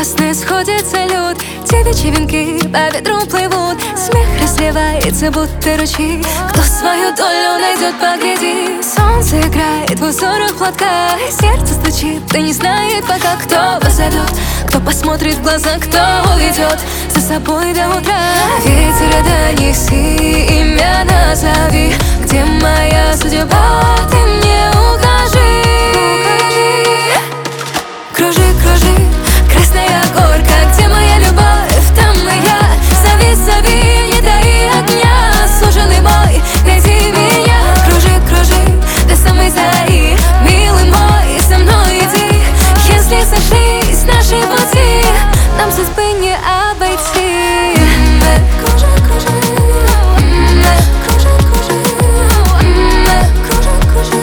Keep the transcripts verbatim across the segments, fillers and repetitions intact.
Красный сходится лед, те вечеринки по ветру плывут. Смех разливается, будто ручей. Кто свою долю найдет, погляди. Солнце играет в узорах платка, сердце стучит, да не знает пока, кто позовет, кто посмотрит в глаза, кто уведет за собой до утра. Ветер, донеси, имя назови. Где моя судьба, ты мне укажи. Кружи, кружи, красная горка. Где моя любовь, там и я. Зови, зови, не дай огня. Суженый мой, найди меня. Кружи, кружи, до самой зари. Милый мой, со мной иди. Если сошлись наши пути, нам судьбы не обойти. Кружи, кружи, кружи, кружи, кружи, кружи.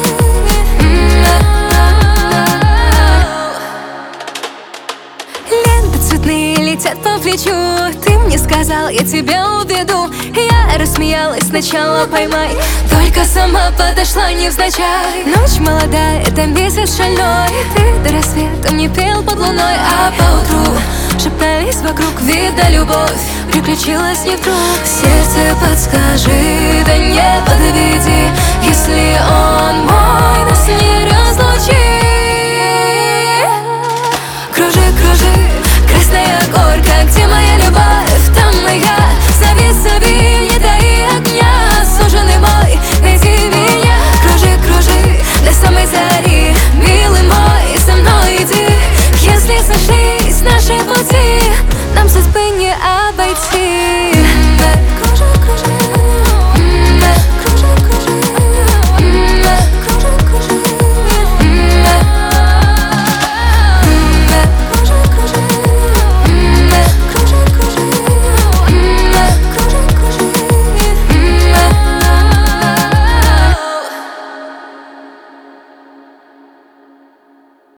Ленты цветные летят по плечу. Ты мне сказал, я тебя уведу. Я рассмеялась, сначала поймай. Только сама подошла невзначай. Ночь молодая, это месяц шальной. Ты до рассвета мне пел под луной, а поутру шептались вокруг, видно, любовь приключилась не вдруг. Сердце подскажи, да не подведи. Если он мой, нас не разлучи. Кружи, кружи, красная горка. Где моя любовь, там и я. Зови, зови, не дай огня. Суженый мой, найди меня. Кружи, кружи, до самой зари. Милый мой, со мной иди. Если сошлись наши пути, нам судьбы не обойти.